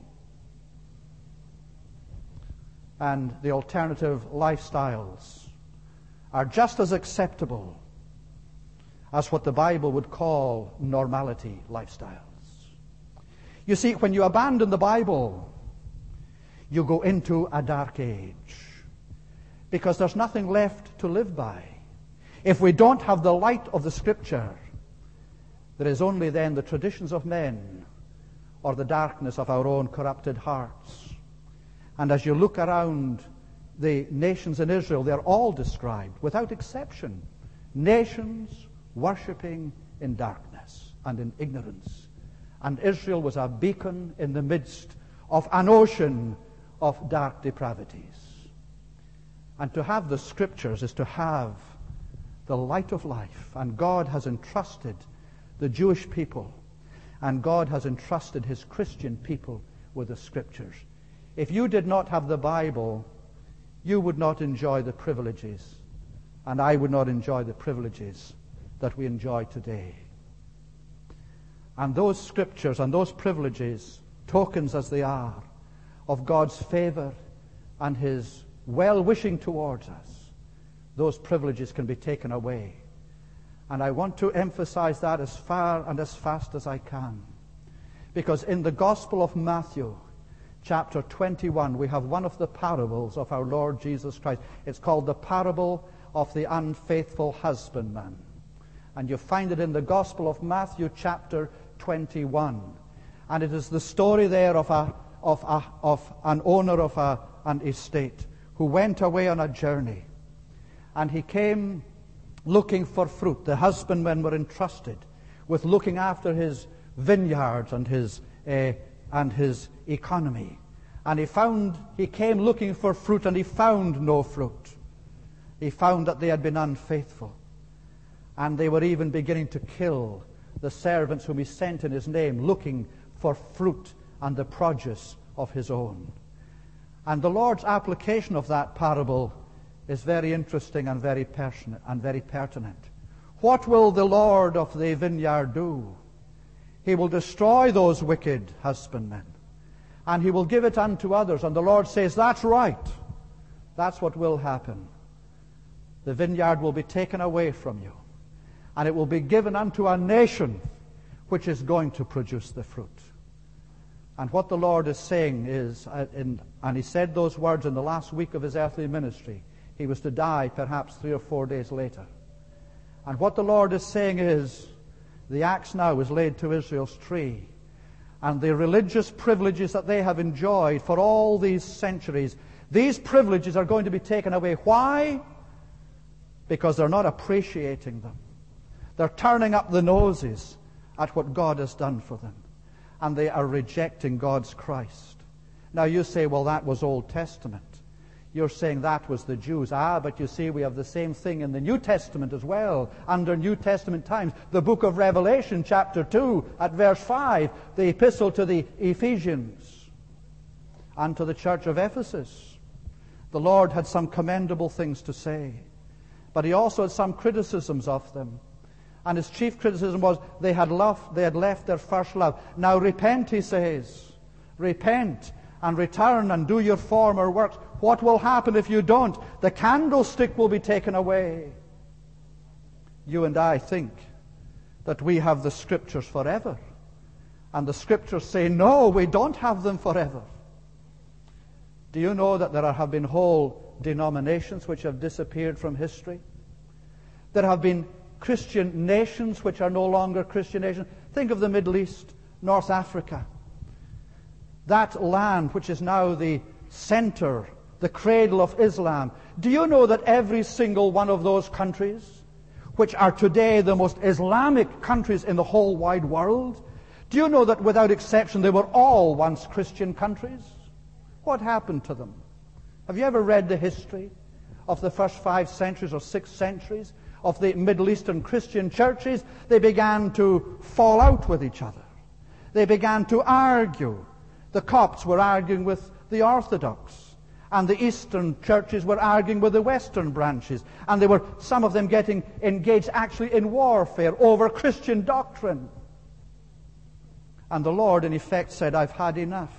and the alternative lifestyles are just as acceptable as what the Bible would call normality lifestyles. You see, when you abandon the Bible, you go into a dark age because there's nothing left to live by. If we don't have the light of the Scripture, there is only then the traditions of men or the darkness of our own corrupted hearts. And as you look around the nations in Israel, they're all described, without exception, nations worshipping in darkness and in ignorance. And Israel was a beacon in the midst of an ocean of dark depravities. And to have the Scriptures is to have the light of life. And God has entrusted the Jewish people, and God has entrusted His Christian people with the Scriptures. If you did not have the Bible, you would not enjoy the privileges, and I would not enjoy the privileges that we enjoy today. And those Scriptures and those privileges, tokens as they are, of God's favor and His well-wishing towards us, those privileges can be taken away. And I want to emphasize that as far and as fast as I can. Because in the Gospel of Matthew, chapter twenty-one, we have one of the parables of our Lord Jesus Christ. It's called the parable of the unfaithful husbandman. And you find it in the Gospel of Matthew chapter twenty-one. And it is the story there of a of a of an owner of a, an estate who went away on a journey. And he came looking for fruit. The husbandmen were entrusted with looking after his vineyards and his uh, and his economy. And he found he came looking for fruit, and he found no fruit. He found that they had been unfaithful. And they were even beginning to kill the servants whom he sent in his name, looking for fruit and the produce of his own. And the Lord's application of that parable is very interesting and very pertinent. And very pertinent. What will the Lord of the vineyard do? He will destroy those wicked husbandmen, and he will give it unto others. And the Lord says, that's right. That's what will happen. The vineyard will be taken away from you, and it will be given unto a nation which is going to produce the fruit. And what the Lord is saying is, uh, in, and he said those words in the last week of his earthly ministry. He was to die perhaps three or four days later. And what the Lord is saying is, the axe now is laid to Israel's tree. And the religious privileges that they have enjoyed for all these centuries, these privileges are going to be taken away. Why? Because they're not appreciating them. They're turning up the noses at what God has done for them. And they are rejecting God's Christ. Now you say, well, that was Old Testament. You're saying that was the Jews. Ah, but you see, we have the same thing in the New Testament as well, under New Testament times. The book of Revelation, chapter two, at verse five, the epistle to the Ephesians and to the church of Ephesus. The Lord had some commendable things to say, but he also had some criticisms of them. And his chief criticism was they had loved, they had left their first love. Now repent, he says. Repent and return and do your former works. What will happen if you don't? The candlestick will be taken away. You and I think that we have the Scriptures forever. And the Scriptures say, no, we don't have them forever. Do you know that there have been whole denominations which have disappeared from history? There have been Christian nations which are no longer Christian nations. Think of the Middle East, North Africa. That land which is now the center, the cradle of Islam. Do you know that every single one of those countries, which are today the most Islamic countries in the whole wide world, do you know that without exception they were all once Christian countries? What happened to them? Have you ever read the history of the first five centuries or six centuries of the Middle Eastern Christian churches? They began to fall out with each other. They began to argue. The Copts were arguing with the Orthodox, and the Eastern churches were arguing with the Western branches, and they were, some of them, getting engaged actually in warfare over Christian doctrine. And the Lord, in effect, said, I've had enough.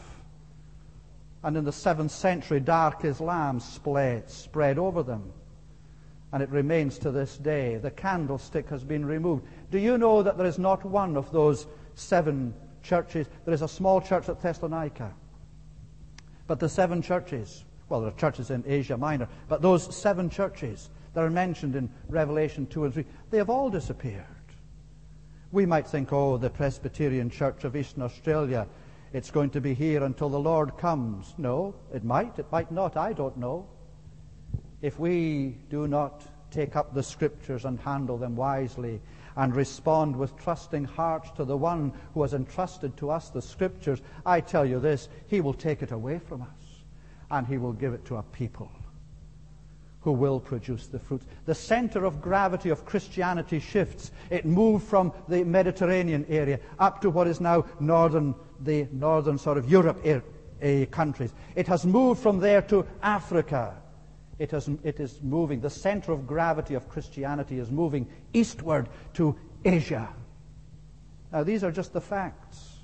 And in the seventh century, dark Islam spread, spread over them. And it remains to this day. The candlestick has been removed. Do you know that there is not one of those seven churches? There is a small church at Thessalonica. But the seven churches, well, there are churches in Asia Minor, but those seven churches that are mentioned in Revelation two and three, they have all disappeared. We might think, oh, the Presbyterian Church of Eastern Australia, it's going to be here until the Lord comes. No, it might, it might not, I don't know. If we do not take up the Scriptures and handle them wisely and respond with trusting hearts to the one who has entrusted to us the Scriptures, I tell you this, he will take it away from us and he will give it to a people who will produce the fruit. The center of gravity of Christianity shifts. It moved from the Mediterranean area up to what is now northern, the northern sort of Europe er, uh, countries. It has moved from there to Africa. It, has, it is moving. The center of gravity of Christianity is moving eastward to Asia. Now, these are just the facts.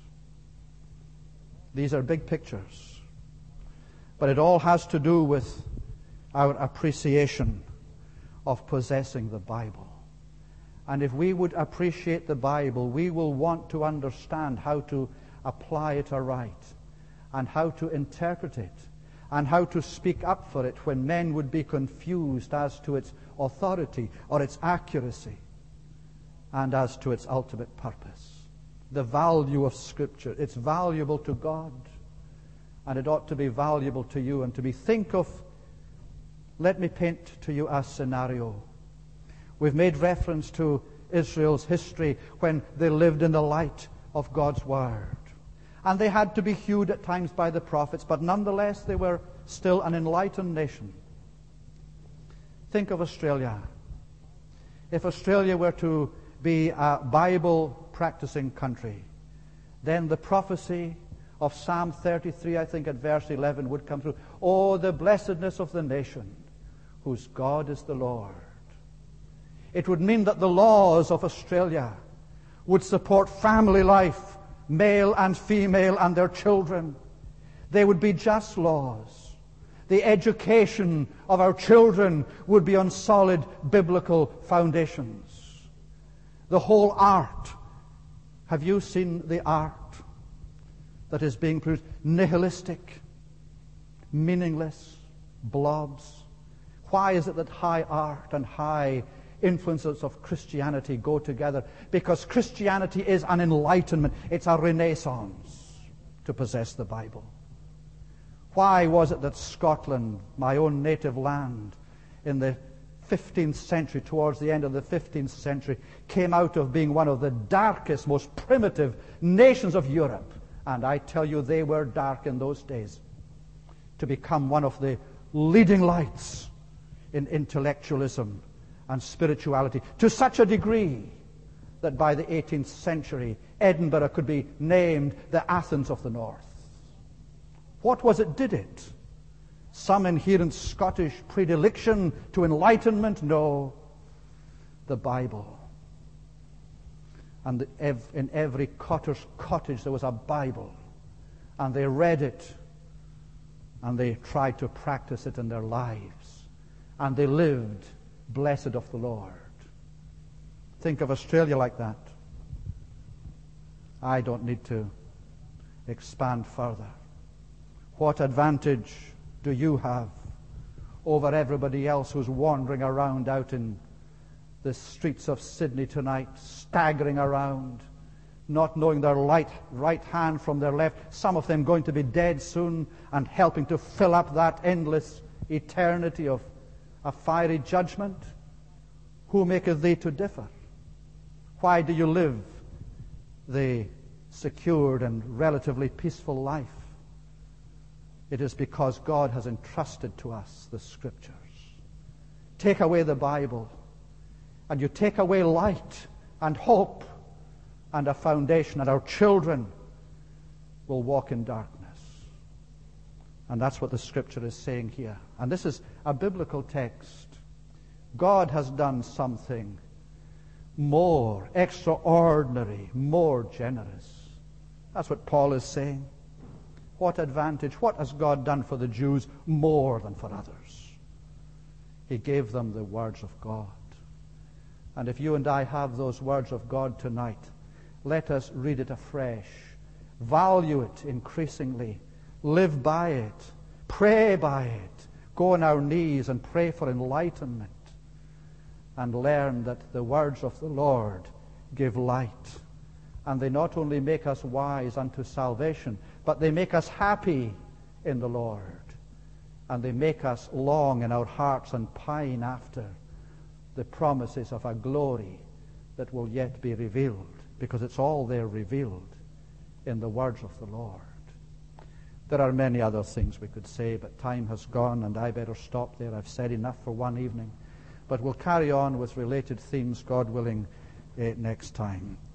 These are big pictures. But it all has to do with our appreciation of possessing the Bible. And if we would appreciate the Bible, we will want to understand how to apply it aright and how to interpret it and how to speak up for it when men would be confused as to its authority or its accuracy. and as to its ultimate purpose. The value of Scripture. It's valuable to God, and it ought to be valuable to you and to me. Think of, let me paint to you a scenario. We've made reference to Israel's history when they lived in the light of God's Word. And they had to be hewed at times by the prophets, but nonetheless they were still an enlightened nation. Think of Australia. If Australia were to be a Bible-practicing country, then the prophecy of Psalm thirty-three, I think at verse eleven, would come through. Oh, the blessedness of the nation whose God is the Lord. It would mean that the laws of Australia would support family life, male and female, and their children. They would be just laws. The education of our children would be on solid biblical foundations. The whole art. Have you seen the art that is being produced? Nihilistic, meaningless blobs. Why is it that high art and high influences of Christianity go together? Because Christianity is an enlightenment. It's a renaissance to possess the Bible. Why was it that Scotland, my own native land, in the fifteenth century, towards the end of the fifteenth century, came out of being one of the darkest, most primitive nations of Europe? And I tell you, they were dark in those days, to become one of the leading lights in intellectualism and spirituality, to such a degree that by the eighteenth century, Edinburgh could be named the Athens of the North. What was it did it? Some inherent Scottish predilection to enlightenment? No. The Bible. And in every cotter's cottage there was a Bible. And they read it. And they tried to practice it in their lives. And they lived blessed of the Lord. Think of Australia like that. I don't need to expand further. What advantage do you have over everybody else who's wandering around out in the streets of Sydney tonight, staggering around, not knowing their right, right hand from their left, some of them going to be dead soon, and helping to fill up that endless eternity of a fiery judgment? Who maketh thee to differ? Why do you live the secured and relatively peaceful life? It is because God has entrusted to us the Scriptures. Take away the Bible, and you take away light and hope and a foundation, and our children will walk in darkness. And that's what the Scripture is saying here. And this is a biblical text. God has done something more extraordinary, more generous. That's what Paul is saying. What advantage, what has God done for the Jews more than for others? He gave them the words of God. And if you and I have those words of God tonight, let us read it afresh. Value it increasingly. Live by it. Pray by it. Go on our knees and pray for enlightenment. And learn that the words of the Lord give light. And they not only make us wise unto salvation, but they make us happy in the Lord. And they make us long in our hearts and pine after the promises of a glory that will yet be revealed, because it's all there revealed in the words of the Lord. There are many other things we could say, but time has gone, and I better stop there. I've said enough for one evening. But we'll carry on with related themes, God willing, uh, next time.